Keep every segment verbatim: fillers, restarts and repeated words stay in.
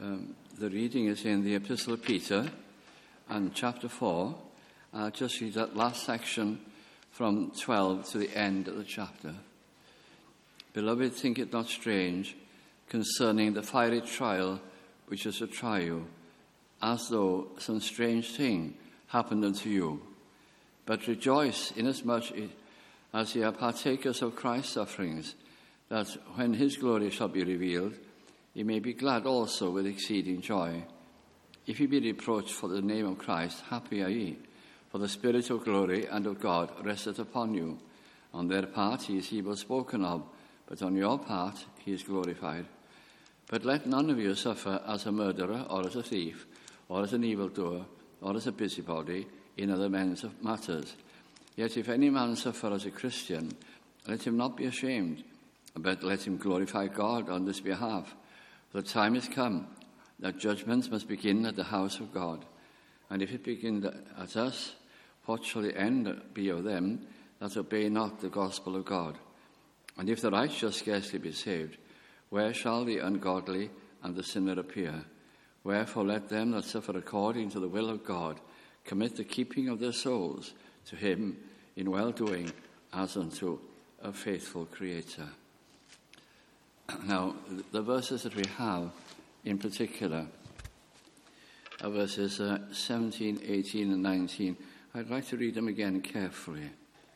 Um, the reading is in the Epistle of Peter and chapter four. I'll just read that last section from twelve to the end of the chapter. Beloved, think it not strange concerning the fiery trial which is to try you, as though some strange thing happened unto you. But rejoice inasmuch as ye are partakers of Christ's sufferings, that when his glory shall be revealed, ye may be glad also with exceeding joy. If ye be reproached for the name of Christ, happy are ye, for the Spirit of glory and of God resteth upon you. On their part he is evil spoken of, but on your part he is glorified. But let none of you suffer as a murderer, or as a thief, or as an evildoer, or as a busybody in other men's matters. Yet if any man suffer as a Christian, let him not be ashamed, but let him glorify God on this behalf. For the time is come that judgments must begin at the house of God. And if it begin at us, what shall the end be of them that obey not the gospel of God? And if the righteous scarcely be saved, where shall the ungodly and the sinner appear? Wherefore let them that suffer according to the will of God commit the keeping of their souls to him in well-doing as unto a faithful Creator. Now, the verses that we have in particular are verses uh, seventeen, eighteen, and nineteen. I'd like to read them again carefully.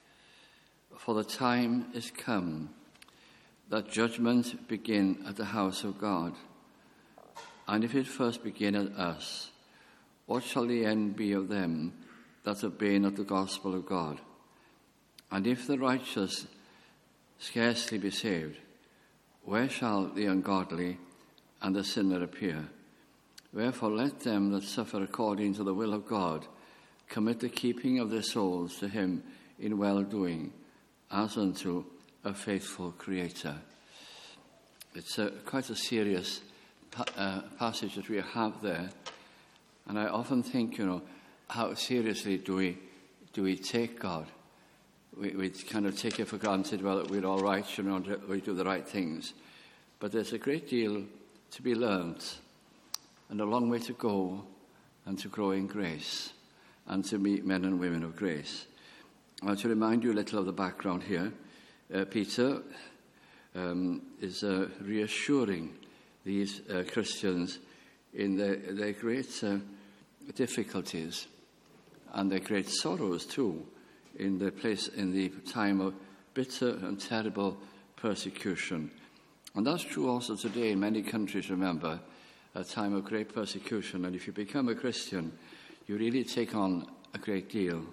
For the time is come that judgment begin at the house of God. And if it first begin at us, what shall the end be of them that obey not the gospel of God? And if the righteous scarcely be saved, where shall the ungodly and the sinner appear? Wherefore let them that suffer according to the will of God commit the keeping of their souls to him in well-doing, as unto a faithful Creator. It's a, quite a serious pa- uh, passage that we have there, and I often think, you know, how seriously do we do we take God? We, we kind of take it for granted, well, that we're all right, you know, we do the right things. But there's a great deal to be learned, and a long way to go, and to grow in grace, and to meet men and women of grace. Now, to remind you a little of the background here, uh, Peter um, is uh, reassuring these uh, Christians in their, their great uh, difficulties and their great sorrows too, in the place in the time of bitter and terrible persecution. And that's true also today in many countries, remember, a time of great persecution. And if you become a Christian, you really take on a great deal.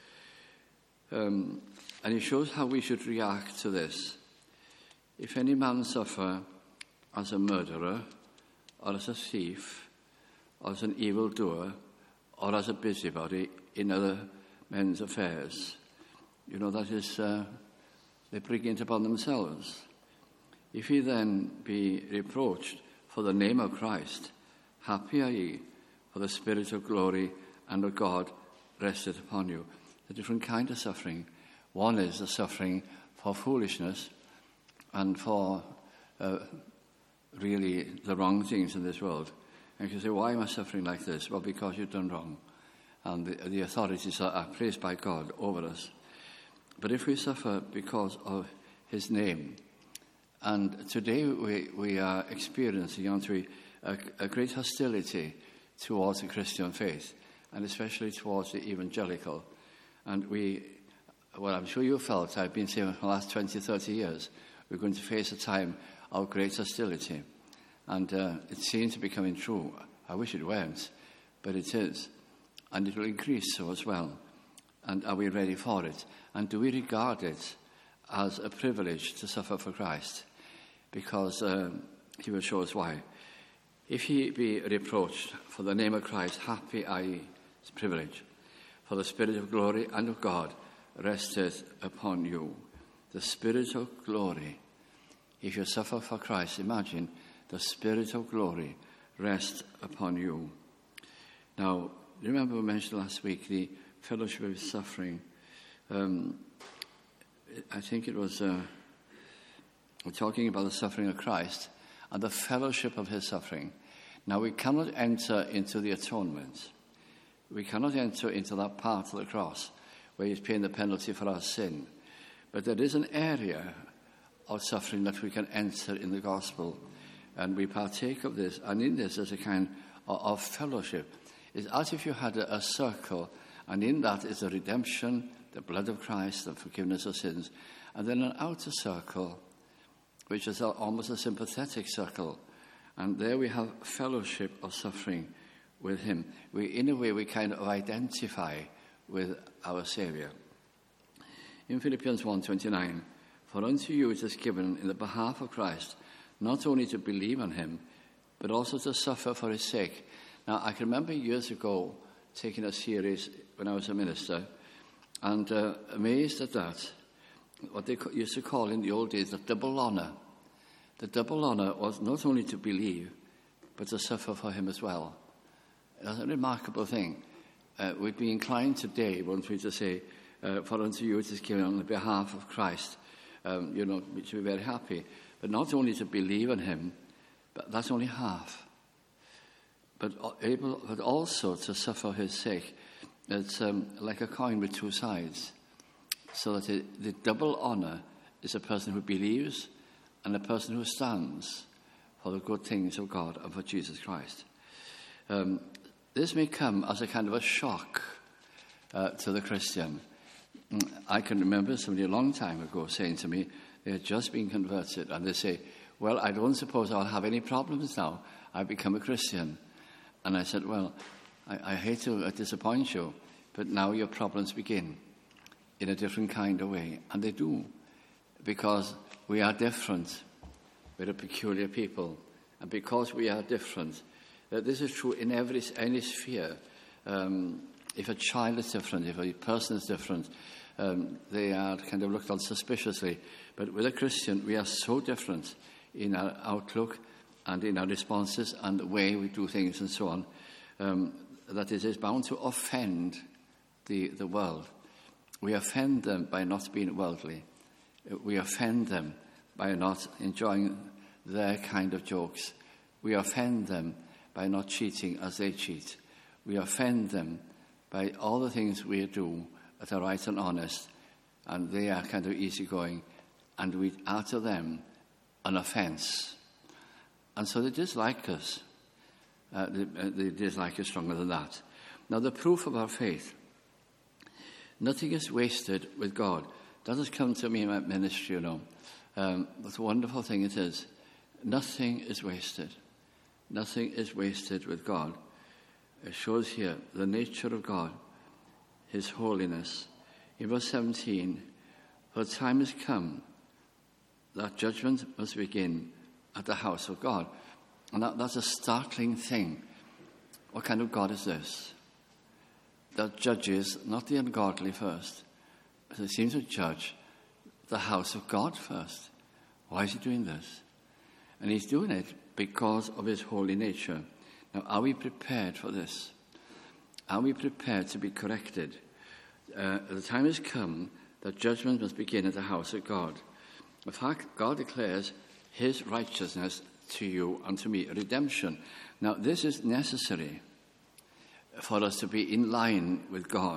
Um, and it shows how we should react to this. If any man suffer as a murderer, or as a thief, or as an evildoer, or as a busybody in other men's affairs, you know, that is, uh, they bring it upon themselves. If he then be reproached for the name of Christ, happy are ye, for the Spirit of glory and of God rested upon you. A different kind of suffering. One is the suffering for foolishness and for uh, really the wrong things in this world. And you say, why am I suffering like this? Well, because you've done wrong. And the, the authorities are, are placed by God over us. But if we suffer because of his name, and today we, we are experiencing, aren't we, a, a great hostility towards the Christian faith, and especially towards the evangelical. And we, well, I'm sure you felt, I've been saying for the last twenty, thirty years, we're going to face a time of great hostility. And uh, it seems to be coming true. I wish it weren't, but it is. And it will increase so as well. And are we ready for it? And do we regard it as a privilege to suffer for Christ? Because uh, he will show us why. If he be reproached for the name of Christ, happy are ye, it's a privilege. For the Spirit of glory and of God resteth upon you. The Spirit of glory. If you suffer for Christ, imagine the Spirit of glory rest upon you. Now, remember we mentioned last week the fellowship of suffering. Um, I think it was... Uh, We're talking about the suffering of Christ and the fellowship of his suffering. Now, we cannot enter into the atonement. We cannot enter into that part of the cross where he's paying the penalty for our sin. But there is an area of suffering that we can enter in the gospel. And we partake of this. And in this, there's a kind of, of fellowship. It's as if you had a, a circle, and in that is the redemption, the blood of Christ, the forgiveness of sins. And then an outer circle, which is a, almost a sympathetic circle. And there we have fellowship of suffering with him. We, in a way, we kind of identify with our Saviour. In Philippians one twenty-nine, for unto you it is given in the behalf of Christ, not only to believe on him, but also to suffer for his sake. Now, I can remember years ago taking a series when I was a minister, and uh, amazed at that, what they used to call in the old days the double honour. The double honour was not only to believe, but to suffer for him as well. That's a remarkable thing. Uh, we'd be inclined today, won't we, to say, uh, for unto you it is given on the behalf of Christ. Um, you know, we should be very happy. But not only to believe in him, but that's only half. But able, but also to suffer his sake. It's um, like a coin with two sides. So that it, the double honour is a person who believes and a person who stands for the good things of God and for Jesus Christ. Um, this may come as a kind of a shock uh, to the Christian. I can remember somebody a long time ago saying to me, they had just been converted, and they say, well, I don't suppose I'll have any problems now. I've become a Christian. And I said, well, I, I hate to disappoint you, but now your problems begin in a different kind of way. And they do, because we are different. We're a peculiar people. And because we are different, uh, this is true in every any sphere. Um, if a child is different, if a person is different, um, they are kind of looked on suspiciously. But with a Christian, we are so different in our outlook and in our responses and the way we do things and so on, um, that it is bound to offend the, the world. We offend them by not being worldly. We offend them by not enjoying their kind of jokes. We offend them by not cheating as they cheat. We offend them by all the things we do that are right and honest, and they are kind of easygoing, and we are to them an offence. And so they dislike us. Uh, they, they dislike us stronger than that. Now, the proof of our faith. Nothing is wasted with God. That has come to me in my ministry, you know. Um, what a wonderful thing it is. Nothing is wasted. Nothing is wasted with God. It shows here the nature of God, his holiness. In verse seventeen, for the time has come that judgment must begin at the house of God. And that, that's a startling thing. What kind of God is this? That judges not the ungodly first, but it seems to judge the house of God first. Why is he doing this? And he's doing it because of his holy nature. Now, are we prepared for this? Are we prepared to be corrected? Uh, the time has come that judgment must begin at the house of God. In fact, God declares his righteousness to you and to me, redemption. Now, this is necessary for us to be in line with God.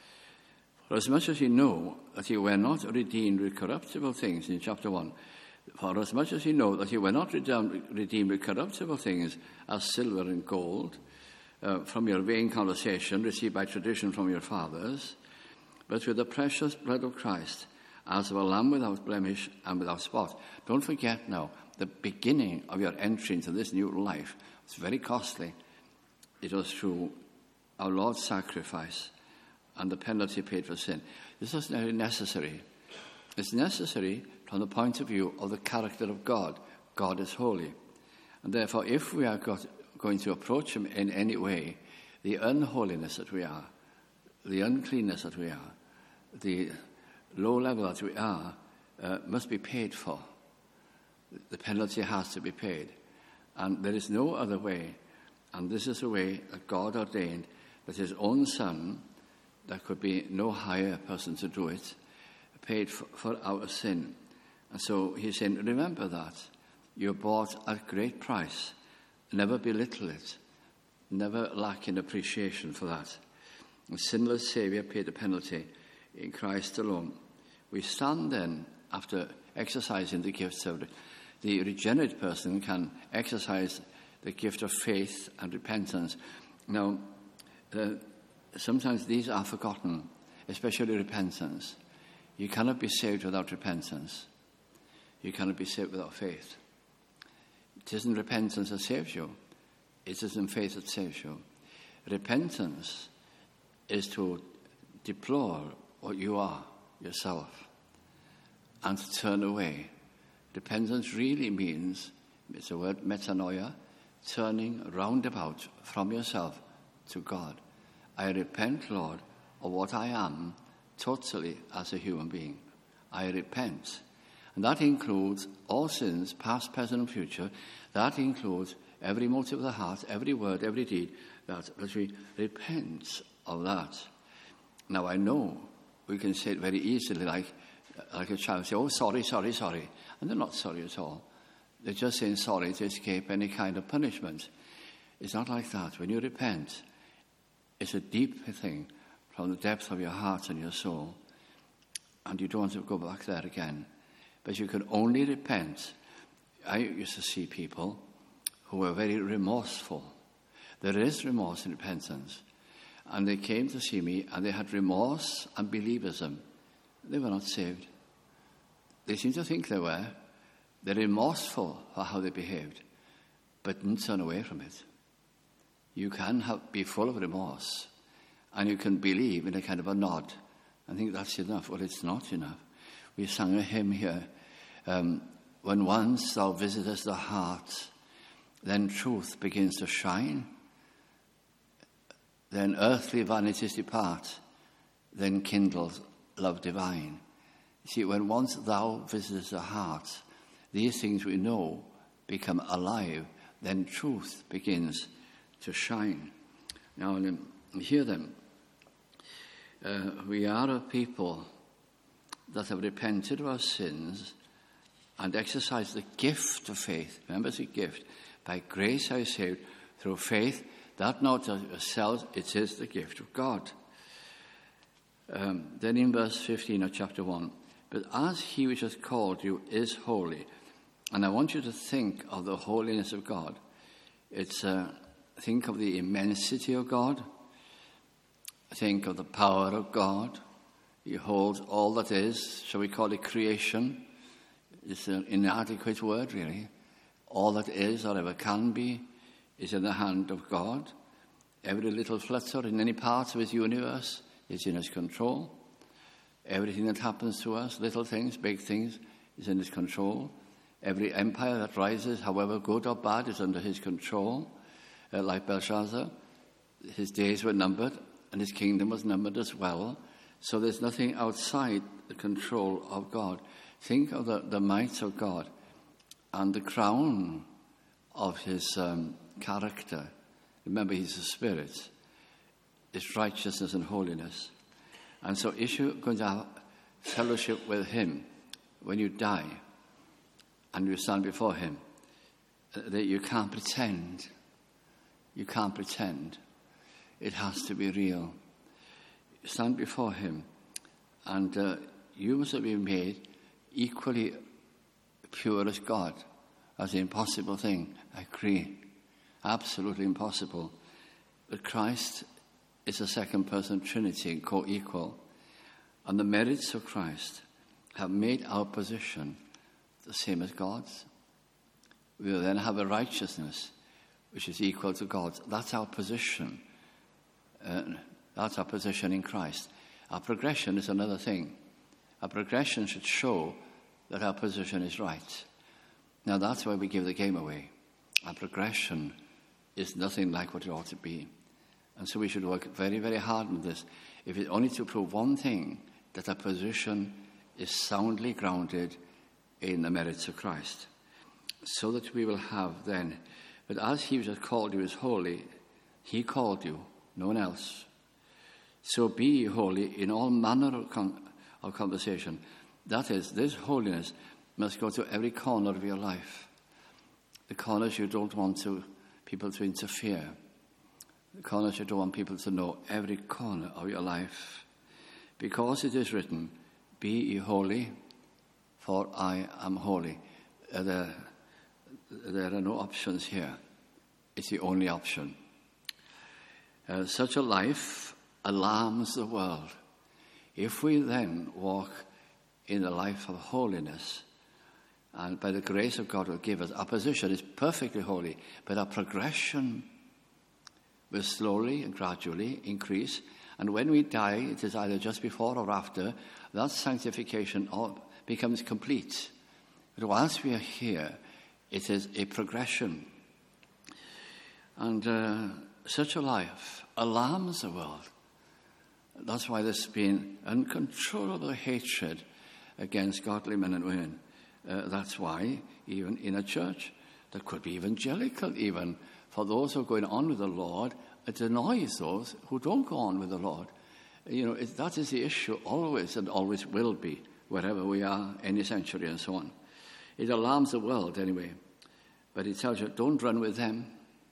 For as much as you know that you were not redeemed with corruptible things, in chapter one, for as much as you know that you were not redeemed with corruptible things as silver and gold, uh, from your vain conversation received by tradition from your fathers, but with the precious blood of Christ, as of a lamb without blemish and without spot. Don't forget now, the beginning of your entry into this new life was very costly. It was through our Lord's sacrifice and the penalty paid for sin. This is very necessary. It's necessary from the point of view of the character of God. God is holy. And therefore, if we are got, going to approach him in any way, the unholiness that we are, the uncleanness that we are, the low level that we are, uh, must be paid for. The penalty has to be paid. And there is no other way. And this is the way that God ordained, that his own Son, there could be no higher person to do it, paid for, for our sin. And so he's saying, remember that. You're bought at great price. never belittle it, never lack in appreciation for that. The sinless Saviour paid the penalty in Christ alone. We stand then, after exercising the gifts of the regenerate person, can exercise the gift of faith and repentance. Now, uh, sometimes these are forgotten, especially repentance. You cannot be saved without repentance. You cannot be saved without faith. It isn't repentance that saves you. It isn't faith that saves you. Repentance is to deplore what you are yourself and to turn away. Repentance really means, it's a word, metanoia, turning roundabout from yourself to God. I repent, Lord, of what I am totally as a human being. I repent. And that includes all sins, past, present, and future. That includes every motive of the heart, every word, every deed, that, that we repent of that. Now, I know we can say it very easily, like, like a child, say, oh, sorry, sorry, sorry. And they're not sorry at all. They're just saying sorry to escape any kind of punishment. It's not like that. When you repent, it's a deep thing from the depth of your heart and your soul. And you don't want to go back there again. But you can only repent. I used to see people who were very remorseful. There is remorse in repentance. And they came to see me and they had remorse and believism. They were not saved. They seemed to think they were. They're remorseful for how they behaved, but didn't turn away from it. You can have, be full of remorse, and you can believe in a kind of a nod and think that's enough. Well, it's not enough. We sang a hymn here. Um, when once thou visitest the heart, then truth begins to shine. Then earthly vanities depart, then kindles love divine. You see, when once thou visitest the heart, these things we know become alive, then truth begins to shine. Now, hear them. Uh, we are a people that have repented of our sins and exercised the gift of faith. Remember, it's a gift. By grace are you saved through faith, that not of yourselves, it is the gift of God. Um, then in verse fifteen of chapter one, but as he which has called you is holy. And I want you to think of the holiness of God. It's uh, think of the immensity of God. Think of the power of God. He holds all that is. Shall we call it creation? It's an inadequate word, really. All that is or ever can be is in the hand of God. Every little flutter in any part of his universe is in his control. Everything that happens to us, little things, big things, is in his control. Every empire that rises, however good or bad, is under his control. Uh, like Belshazzar, his days were numbered and his kingdom was numbered as well. So there's nothing outside the control of God. Think of the, the might of God and the crown of his um, character. Remember, he's a spirit. It's righteousness and holiness. And so if you're going to have fellowship with him when you die and you stand before him, that you can't pretend. You can't pretend. It has to be real. You stand before him, and uh, you must have been made equally pure as God. That's an impossible thing. I agree. Absolutely impossible. But Christ is a second person Trinity, co-equal. And the merits of Christ have made our position the same as God's. We will then have a righteousness which is equal to God's. That's our position. Uh, that's our position in Christ. Our progression is another thing. Our progression should show that our position is right. Now that's why we give the game away. Our progression is nothing like what it ought to be. And so we should work very, very hard on this. If it's only to prove one thing, that our position is soundly grounded in the merits of Christ. So that we will have then, but as he which has called you is holy, he called you, no one else. So be ye holy in all manner of, con- of conversation. That is, this holiness must go to every corner of your life. The corners you don't want to people to interfere. The corners you don't want people to know every corner of your life. Because it is written, be ye holy, for I am holy. Uh, there, there are no options here. It's the only option. Uh, such a life alarms the world. If we then walk in a life of holiness, and by the grace of God will give us, our position is perfectly holy, but our progression will slowly and gradually increase. And when we die, it is either just before or after, that sanctification becomes complete. But whilst we are here, it is a progression. And uh, such a life alarms the world. That's why there's been uncontrollable hatred against godly men and women. Uh, that's why, even in a church that could be evangelical, even for those who are going on with the Lord, it annoys those who don't go on with the Lord. You know, it, that is the issue always and always will be, wherever we are, any century and so on. It alarms the world anyway. But it tells you, don't run with them.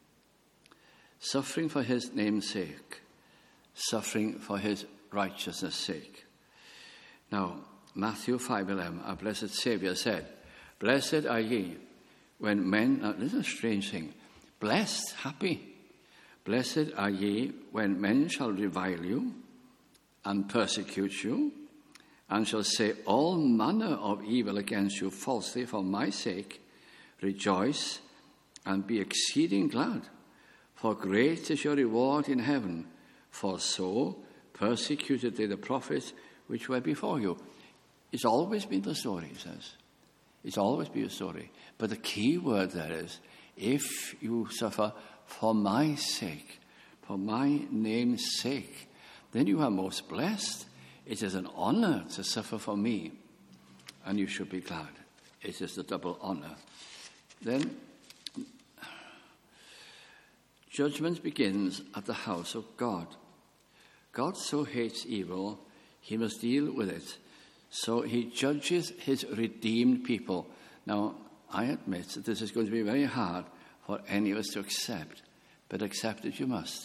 Suffering for his name's sake. Suffering for his righteousness' sake. Now, Matthew five eleven, our blessed Saviour said, blessed are ye when men, now this is a strange thing, blessed, happy, blessed are ye when men shall revile you and persecute you, and shall say all manner of evil against you falsely for my sake. Rejoice and be exceeding glad, for great is your reward in heaven, for so persecuted they the prophets which were before you. It's always been the story, he says. It's always been a story. But the key word there is, if you suffer for my sake, for my name's sake, then you are most blessed. It is an honor to suffer for me, and you should be glad. It is the double honor. Then, judgment begins at the house of God. God so hates evil, he must deal with it. So he judges his redeemed people. Now, I admit that this is going to be very hard for any of us to accept, but accept it you must.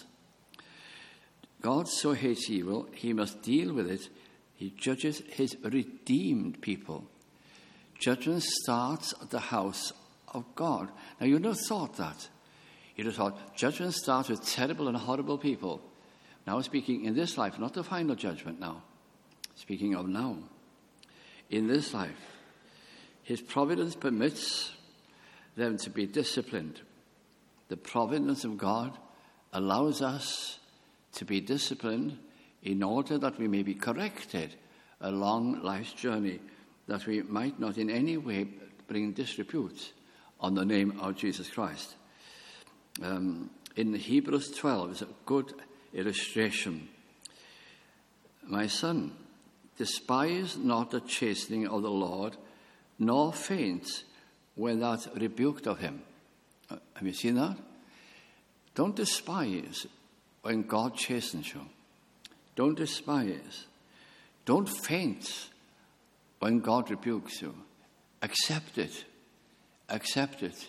God so hates evil, he must deal with it. He judges his redeemed people. Judgment starts at the house of God. Now, you'd have thought that. You'd have thought judgment starts with terrible and horrible people. Now, speaking in this life, not the final judgment now. Speaking of now. In this life, his providence permits them to be disciplined. The providence of God allows us to be disciplined in order that we may be corrected along life's journey, that we might not in any way bring disrepute on the name of Jesus Christ. Um, in Hebrews twelve is a good illustration. My son, despise not the chastening of the Lord, nor faint when thou art rebuked of him. Uh, have you seen that? Don't despise when God chastens you. Don't despise. Don't faint when God rebukes you. Accept it. Accept it.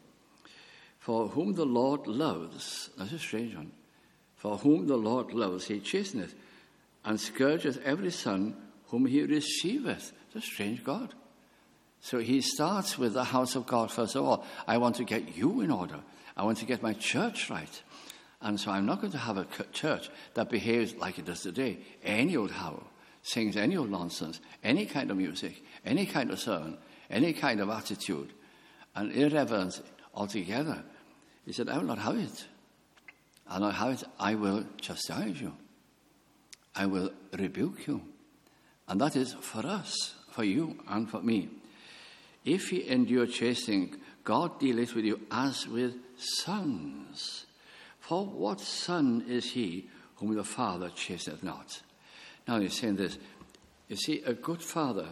For whom the Lord loves, that's a strange one. For whom the Lord loves, he chasteneth, and scourgeth every son whom he receiveth. It's a strange God. So he starts with the house of God first of all. I want to get you in order. I want to get my church right. And so I'm not going to have a church that behaves like it does today. Any old howl, sings any old nonsense, any kind of music, any kind of sermon, any kind of attitude, and irreverence altogether. He said, I will not have it. I will not have it. I will chastise you. I will rebuke you. And that is for us, for you and for me. If ye endure chastening, God dealeth with you as with sons. For what son is he whom the Father chasteneth not? Now he's saying this. You see, a good father,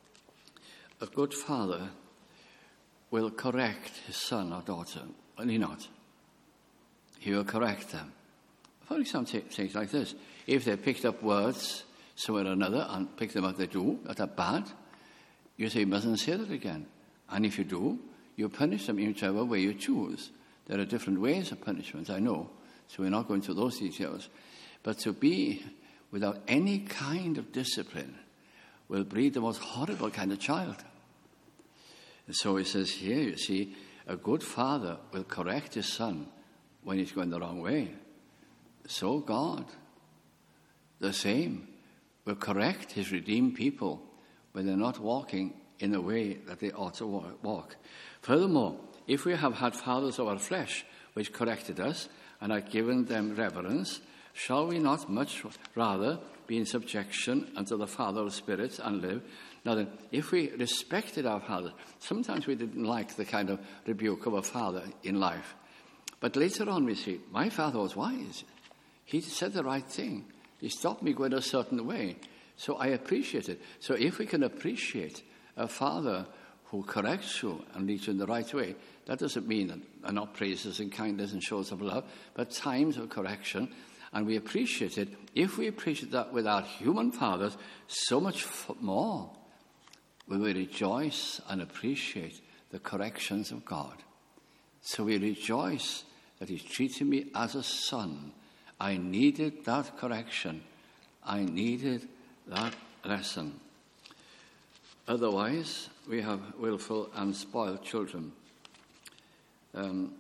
a good father will correct his son or daughter, will he not? He will correct them. For example, things like this. If they picked up words somewhere or another and pick them up, they do, that are bad, you say you mustn't say that again. And if you do, you punish them in whichever way you choose. There are different ways of punishment, I know, so we're not going through those details. But to be without any kind of discipline will breed the most horrible kind of child. And so he says here, you see, a good father will correct his son when he's going the wrong way. So God, the same, will correct his redeemed people when they're not walking in the way that they ought to walk. Furthermore, if we have had fathers of our flesh which corrected us and are given them reverence, shall we not much rather be in subjection unto the Father of spirits and live? Now then, if we respected our fathers, sometimes we didn't like the kind of rebuke of a father in life. But later on we see, my father was wise. He said the right thing. He stopped me going a certain way. So I appreciate it. So if we can appreciate a father who corrects you and leads you in the right way, that doesn't mean that are not praises and kindness and shows of love, but times of correction, and we appreciate it. If we appreciate that with our human fathers, so much more will we rejoice and appreciate the corrections of God. So we rejoice that he's treating me as a son. I needed that correction. I needed that lesson. Otherwise, we have willful and spoiled children. Um,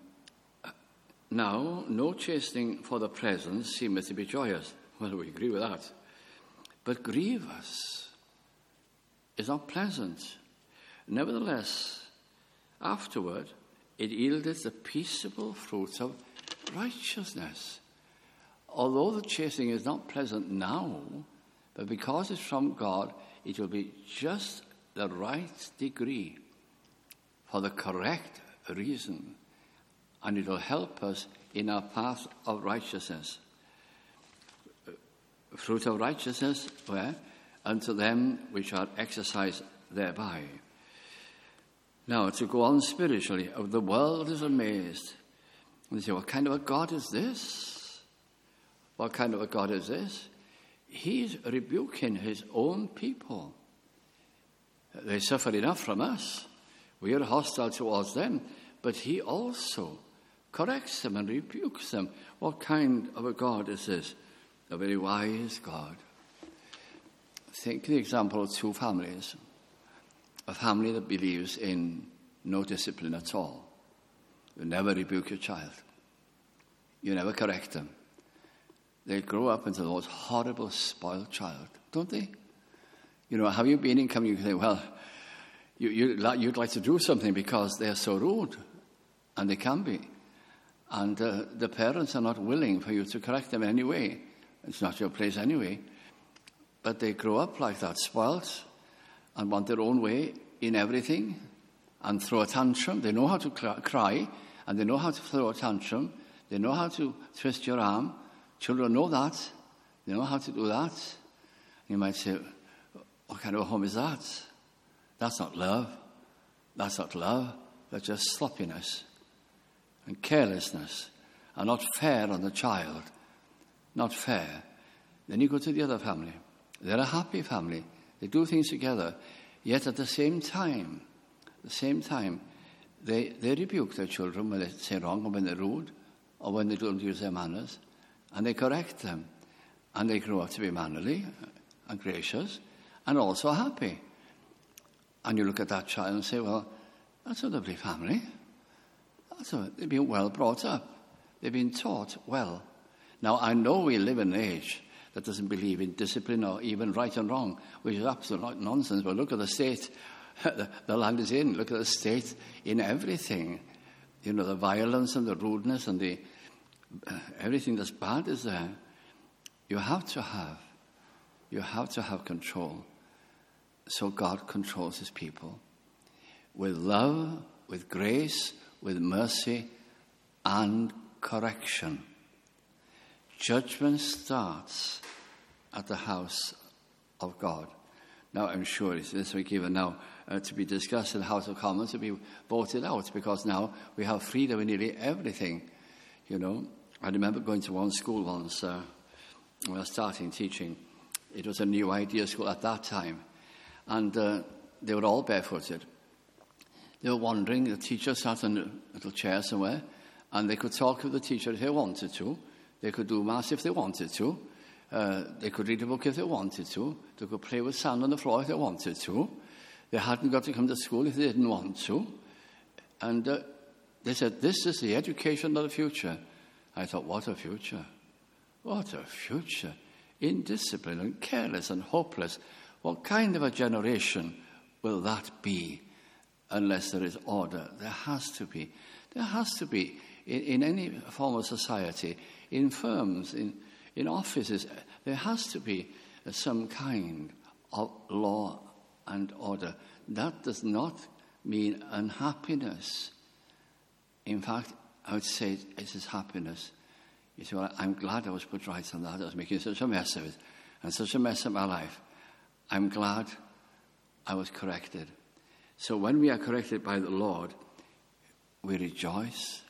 now, no chastening for the present seemeth to be joyous. Well, we agree with that. But grievous is not pleasant. Nevertheless, afterward, it yieldeth the peaceable fruit of righteousness. Although the chastening is not pleasant now, but because it's from God, it will be just the right degree for the correct reason, and it will help us in our path of righteousness. Fruit of righteousness, where? Unto them which are exercised thereby. Now, to go on spiritually, the world is amazed. And they say, what kind of a God is this? What kind of a God is this? He's rebuking his own people. They suffer enough from us. We are hostile towards them. But he also corrects them and rebukes them. What kind of a God is this? A very wise God. Think the example of two families. A family that believes in no discipline at all. You never rebuke your child. You never correct them. They grow up into the most horrible, spoiled child, don't they? You know, have you been in company? You say, well, you, you, you'd like to do something because they're so rude, and they can be. And uh, the parents are not willing for you to correct them anyway. It's not your place anyway. But they grow up like that, spoiled, and want their own way in everything, and throw a tantrum. They know how to cl- cry, and they know how to throw a tantrum. They know how to twist your arm. Children know that. They know how to do that. You might say, what kind of a home is that? That's not love. That's not love. That's just sloppiness and carelessness, and not fair on the child. Not fair. Then you go to the other family. They're a happy family. They do things together. Yet at the same time, the same time, they, they rebuke their children when they say wrong or when they're rude or when they don't use their manners. And they correct them. And they grow up to be mannerly and gracious and also happy. And you look at that child and say, well, that's a lovely family. That's a, they've been well brought up. They've been taught well. Now, I know we live in an age that doesn't believe in discipline or even right and wrong, which is absolute nonsense. But look at the state the land is in. Look at the state in everything. You know, the violence and the rudeness and the uh, everything that's bad is there. You have to have, you have to have control. So God controls his people with love, with grace, with mercy, and correction. Judgment starts at the house of God. Now, I'm sure it's this week given now uh, to be discussed in the House of Commons, to be voted out, because now we have freedom in nearly everything, you know. I remember going to one school once uh, when I was starting teaching. It was a new idea school at that time, and uh, they were all barefooted. They were wandering. The teacher sat in a little chair somewhere, And they could talk with the teacher if they wanted to. They could do mass if they wanted to. Uh, they could read a book if they wanted to. They could play with sand on the floor if they wanted to. They hadn't got to come to school if they didn't want to. And uh, they said, this is the education of the future. I thought, what a future. What a future. Indisciplined and careless and hopeless. What kind of a generation will that be unless there is order? There has to be. There has to be. In, in any form of society, in firms, in, in offices, there has to be some kind of law and order. That does not mean unhappiness. In fact, I would say it is happiness. You see, well, I'm glad I was put right on that. I was making such a mess of it, and such a mess of my life. I'm glad I was corrected. So when we are corrected by the Lord, we rejoice.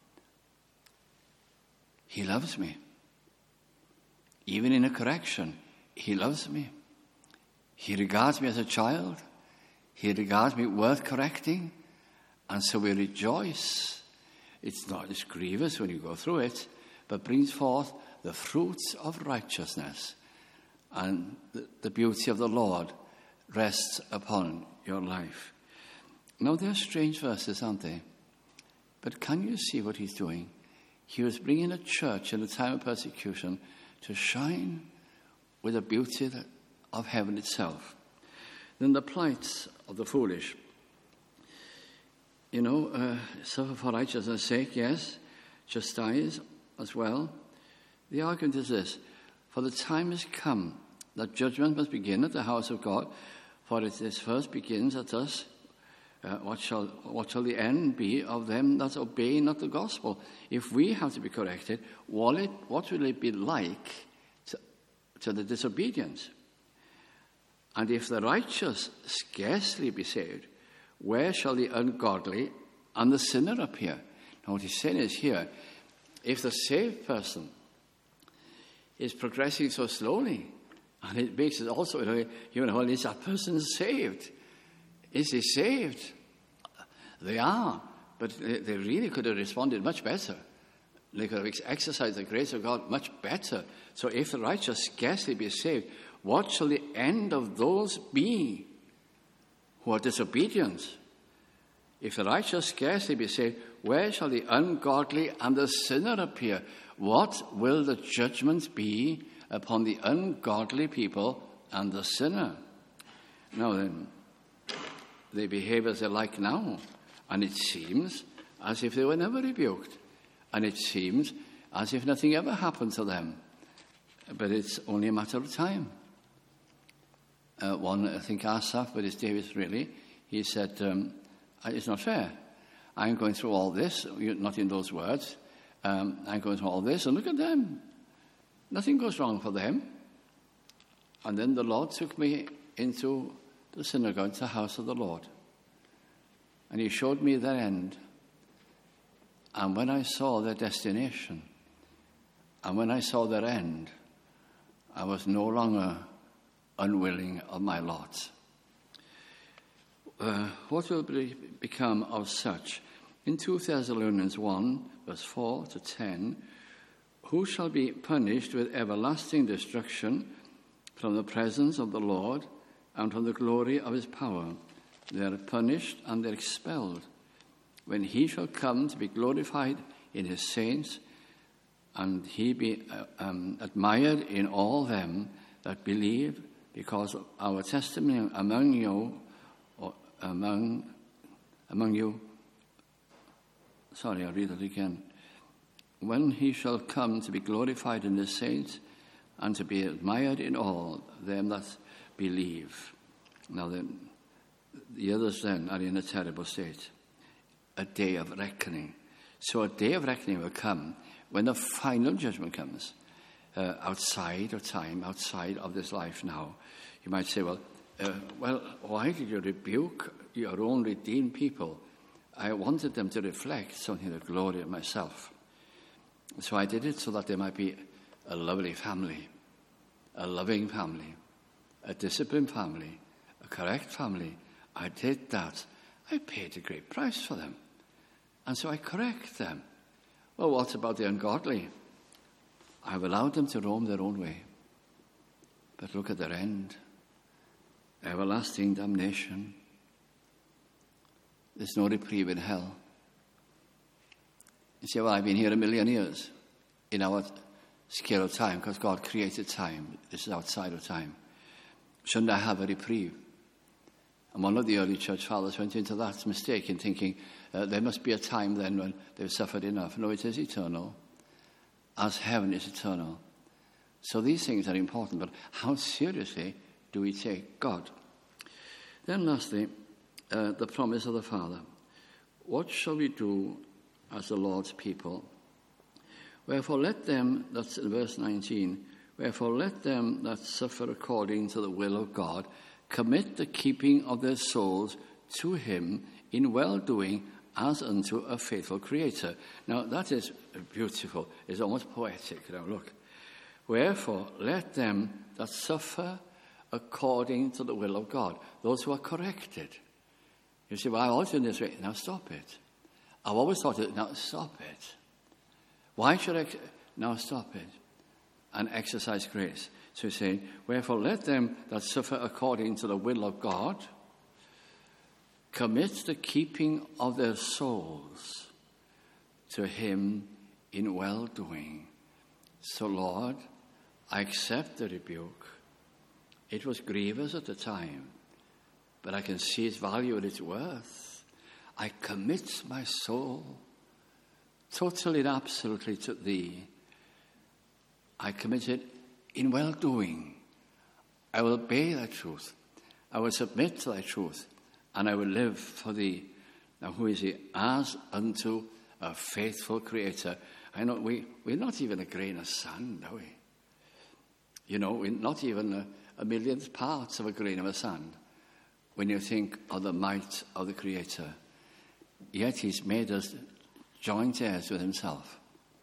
He loves me. Even in a correction, he loves me. He regards me as a child. He regards me worth correcting. And so we rejoice. It's not as grievous when you go through it, but brings forth the fruits of righteousness. And the, the beauty of the Lord rests upon your life. Now, they're strange verses, aren't they? But can you see what he's doing? He was bringing a church in a time of persecution to shine with the beauty that, of heaven itself. Then the plight of the foolish. You know, uh, suffer for righteousness' sake, yes. Chastise as well. The argument is this: for the time has come that judgment must begin at the house of God, for it is first begins at us. Uh, what shall what shall the end be of them that obey not the gospel? If we have to be corrected, what, it, what will it be like to, to the disobedient? And if the righteous scarcely be saved, where shall the ungodly and the sinner appear? Now what he's saying is here, if the saved person is progressing so slowly, and it makes it also, you know, well, is that person saved? Is he saved? They are, but they really could have responded much better. They could have exercised the grace of God much better. So if the righteous scarcely be saved, what shall the end of those be who are disobedient? If the righteous scarcely be saved, where shall the ungodly and the sinner appear? What will the judgment be upon the ungodly people and the sinner? Now then, they behave as they like now, and it seems as if they were never rebuked, and it seems as if nothing ever happened to them. But it's only a matter of time. Uh, one, I think, Asaph, but it's David really, he said, um, it's not fair. I'm going through all this, not in those words, um, I'm going through all this, and look at them. Nothing goes wrong for them. And then the Lord took me into the synagogue, the house of the Lord. And he showed me their end. And when I saw their destination, and when I saw their end, I was no longer unwilling of my lot. Uh, what will be, become of such? In two Thessalonians one, verse four to ten, who shall be punished with everlasting destruction from the presence of the Lord and from the glory of his power? They are punished and they're expelled when he shall come to be glorified in his saints, and he be uh, um, admired in all them that believe, because of our testimony among you, or among among you. Sorry, I'll read it again. When he shall come to be glorified in his saints, and to be admired in all them that believe. Now then, the others then are in a terrible state. A day of reckoning. So a day of reckoning will come when the final judgment comes, uh, outside of time, outside of this life now. You might say, well, uh, well, why did you rebuke your own redeemed people? I wanted them to reflect something of the glory of myself. So I did it so that they might be a lovely family, a loving family, a disciplined family, a correct family. I did that. I paid a great price for them. And so I correct them. Well, what about the ungodly? I've allowed them to roam their own way. But look at their end. Everlasting damnation. There's no reprieve in hell. You say, well, I've been here a million years in our scale of time because God created time. This is outside of time. Shouldn't I have a reprieve? And one of the early church fathers went into that mistake in thinking uh, there must be a time then when they've suffered enough. No, it is eternal, as heaven is eternal. So these things are important, but how seriously do we take God? Then lastly, uh, the promise of the Father. What shall we do as the Lord's people? Wherefore let them, that's in verse nineteen, wherefore let them that suffer according to the will of God commit the keeping of their souls to him in well-doing as unto a faithful Creator. Now that is beautiful. It's almost poetic. Now look. Wherefore let them that suffer according to the will of God. Those who are corrected. You say, well, I always done this way. Now stop it. I've always thought it. Now stop it. Why should I? Now stop it. And exercise grace. So he's saying, wherefore let them that suffer according to the will of God commit the keeping of their souls to him in well-doing. So, Lord, I accept the rebuke. It was grievous at the time, but I can see its value and its worth. I commit my soul totally and absolutely to thee. I commit it in well-doing. I will obey thy truth. I will submit to thy truth, and I will live for thee. Now, who is he? As unto a faithful Creator. I know we, we're not even a grain of sand, are we? You know, we're not even a, a millionth part of a grain of a sand when you think of the might of the Creator. Yet he's made us joint heirs with himself.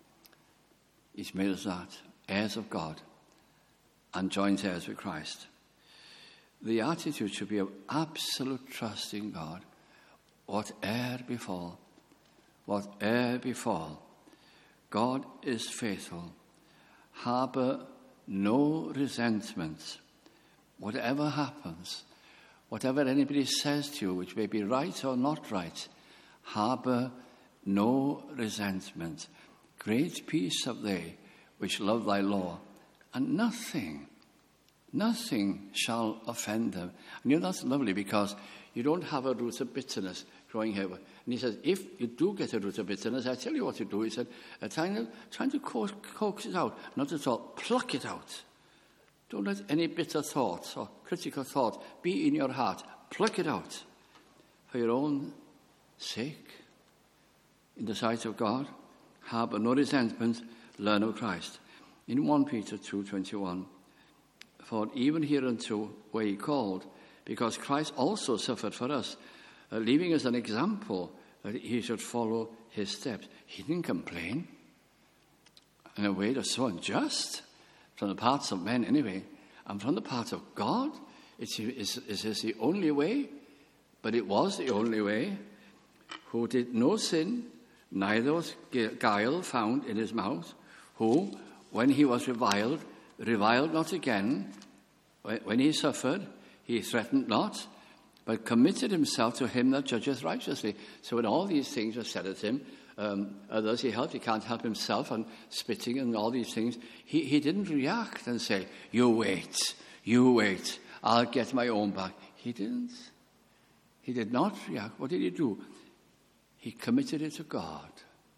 He's made us that, heirs of God and joint heirs with Christ. The attitude should be of absolute trust in God. Whate'er befall, whate'er befall, God is faithful. Harbour no resentment. Whatever happens, whatever anybody says to you, which may be right or not right, harbour no resentment. Great peace have they which love thy law, and nothing, nothing shall offend them. And you know, that's lovely because you don't have a root of bitterness growing here. And he says, if you do get a root of bitterness, I tell you what to do. He said, uh, trying to, trying to coax, coax it out, not at all, pluck it out. Don't let any bitter thoughts or critical thought be in your heart. Pluck it out for your own sake. In the sight of God, harbour no resentment, learn of Christ. In First Peter two twenty-one, for even hereunto were ye called, because Christ also suffered for us, uh, leaving us an example that he should follow his steps. He didn't complain in a way that's so unjust from the parts of men anyway, and from the part of God. It's, it's, it's the only way, but it was the only way, who did no sin, neither was guile found in his mouth, who, when he was reviled, reviled not again. When he suffered, he threatened not, but committed himself to him that judgeth righteously. So when all these things were said at him, um, others he helped, he can't help himself, and spitting and all these things, he, he didn't react and say, you wait, you wait, I'll get my own back. He didn't. He did not react. What did he do? He committed it to God.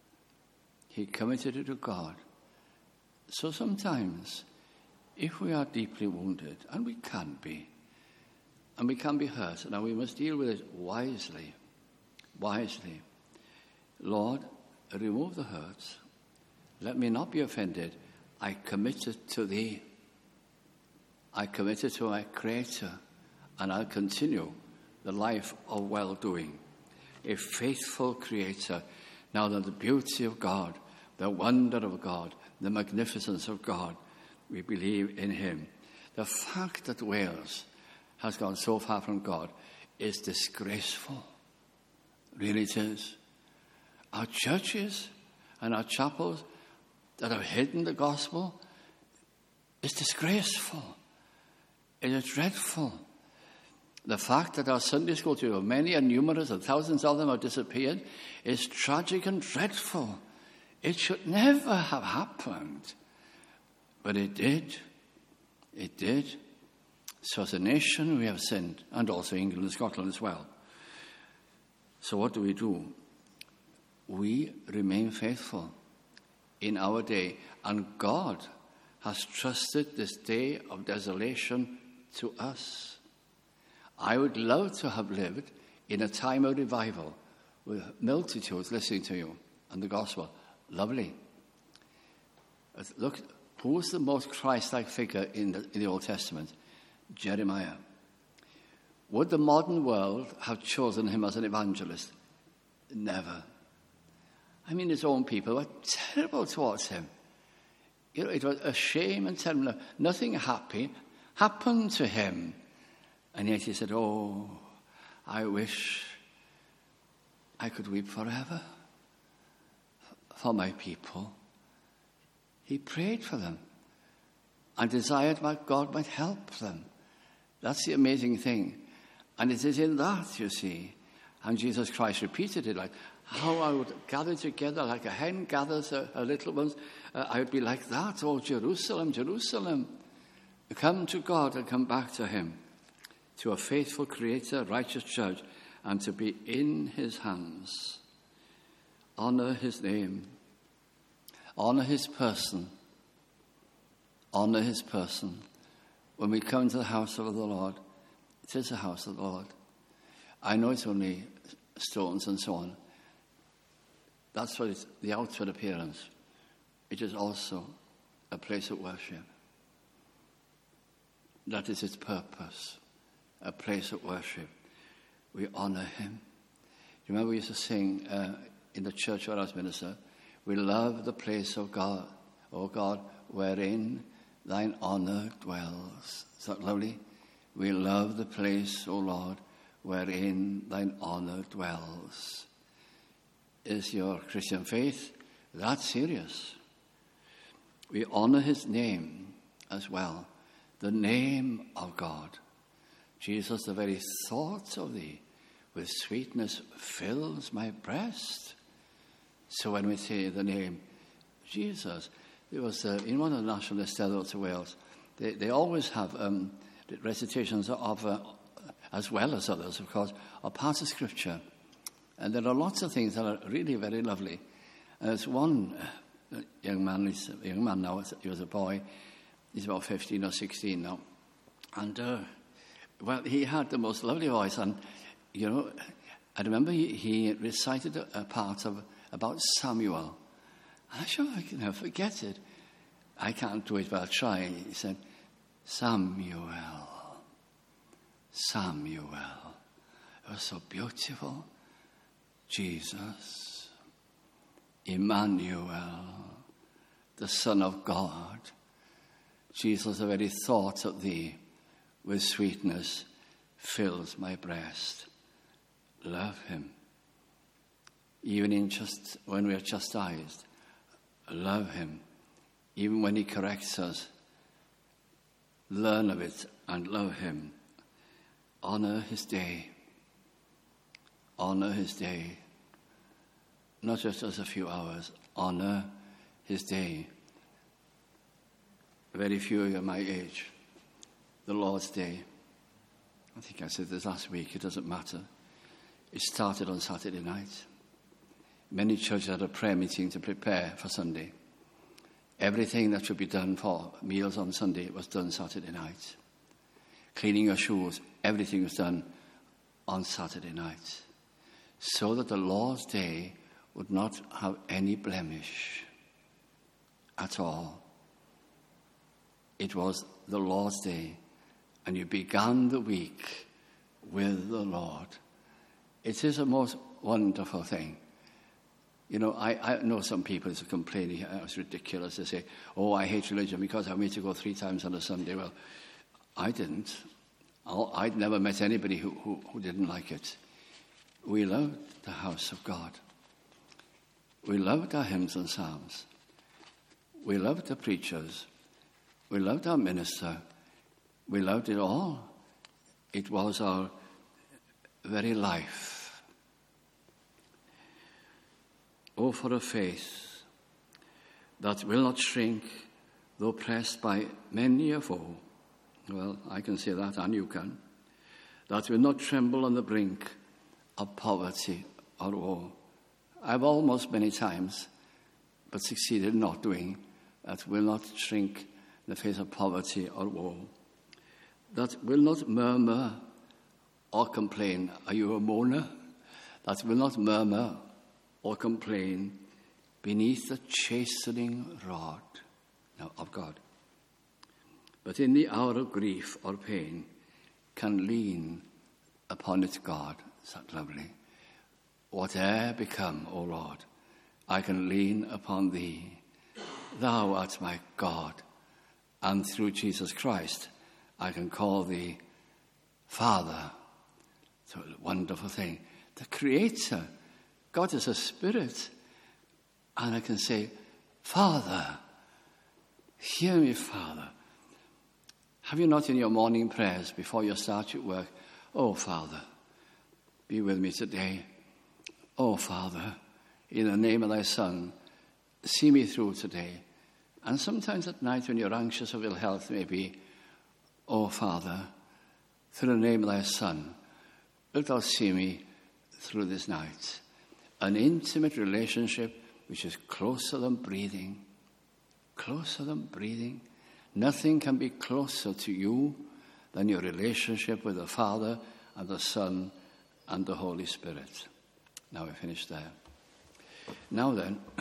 He committed it to God. So sometimes, if we are deeply wounded, and we can be, and we can be hurt, now we must deal with it wisely, wisely. Lord, remove the hurts. Let me not be offended. I commit it to thee. I commit it to my Creator, and I'll continue the life of well-doing. A faithful Creator. Now that the beauty of God, the wonder of God, the magnificence of God, we believe in him. The fact that Wales has gone so far from God is disgraceful. Really it is. Our churches and our chapels that have hidden the gospel is disgraceful. It is dreadful. The fact that our Sunday school children, many and numerous and thousands of them have disappeared, is tragic and dreadful. It should never have happened. But it did. It did. So as a nation we have sinned, and also England and Scotland as well. So what do we do? We remain faithful in our day, and God has trusted this day of desolation to us. I would love to have lived in a time of revival with multitudes listening to you and the gospel. Lovely. Look, who was the most Christ-like figure in the, in the Old Testament? Jeremiah. Would the modern world have chosen him as an evangelist? Never. I mean, his own people were terrible towards him. You know, it was a shame and terrible. Nothing happy happened to him. And yet he said, oh, I wish I could weep forever for my people. He prayed for them and desired that God might help them. That's the amazing thing. And it is in that, you see, and Jesus Christ repeated it, like, how I would gather together like a hen gathers her, her little ones. Uh, I would be like that. Oh, Jerusalem, Jerusalem. Come to God and come back to him, to a faithful creator, righteous judge, and to be in his hands. Honor his name. Honor his person. Honor his person. When we come to the house of the Lord, it is the house of the Lord. I know it's only stones and so on. That's what it's, the outward appearance. It is also a place of worship. That is its purpose, a place of worship. We honor him. You remember we used to sing uh, in the church where I was minister, we love the place of God, O God, wherein thine honor dwells. Is that lovely? We love the place, O Lord, wherein thine honor dwells. Is your Christian faith that serious? We honor his name as well, the name of God. Jesus, the very thought of thee with sweetness fills my breast. So when we say the name Jesus, there was uh, in one of the national estados of Wales, they, they always have um, recitations of, uh, as well as others, of course, of parts of Scripture. And there are lots of things that are really very lovely. And there's one uh, young man, he's a young man now, he was a boy, he's about fifteen or sixteen now. And, uh, well, he had the most lovely voice. And, you know, I remember he, he recited a, a part of about Samuel. I'm sure I can never forget it. I can't do it, but I'll try. He said, Samuel, Samuel. It was so beautiful. Jesus, Emmanuel, the Son of God. Jesus, the very thought of thee with sweetness fills my breast. Love him. Even in just when we are chastised, love him. Even when he corrects us, learn of it and love him. Honor his day. Honor his day. Not just as a few hours. Honor his day. Very few of you are my age. The Lord's Day. I think I said this last week. It doesn't matter. It started on Saturday night. Many churches had a prayer meeting to prepare for Sunday. Everything that should be done for meals on Sunday was done Saturday night. Cleaning your shoes, everything was done on Saturday night. So that the Lord's Day would not have any blemish at all. It was the Lord's Day, and you began the week with the Lord. It is a most wonderful thing. You know, I, I know some people who complain, it's ridiculous. They say, oh, I hate religion because I made to go three times on a Sunday. Well, I didn't. I'd never met anybody who, who, who didn't like it. We love the house of God. We loved our hymns and psalms. We loved the preachers. We loved our minister. We loved it all. It was our very life. Oh, for a faith that will not shrink, though pressed by many a foe. Well, I can say that, and you can. That will not tremble on the brink of poverty or woe. I've almost many times, but succeeded in not doing, that will not shrink in the face of poverty or woe. That will not murmur or complain. Are you a moaner? That will not murmur or complain beneath the chastening rod of God. But in the hour of grief or pain, can lean upon its God. Is that lovely? Whate'er become, O Lord, I can lean upon thee. Thou art my God, and through Jesus Christ, I can call thee Father. It's a wonderful thing. The Creator, God is a spirit, and I can say, Father, hear me, Father. Have you not in your morning prayers before you start your work, oh, Father, be with me today. Oh, Father, in the name of thy Son, see me through today. And sometimes at night when you're anxious of ill health, maybe, oh, Father, through the name of thy Son, wilt thou see me through this night? An intimate relationship which is closer than breathing, closer than breathing. Nothing can be closer to you than your relationship with the Father and the Son and the Holy Spirit. Now we finish there. Now then,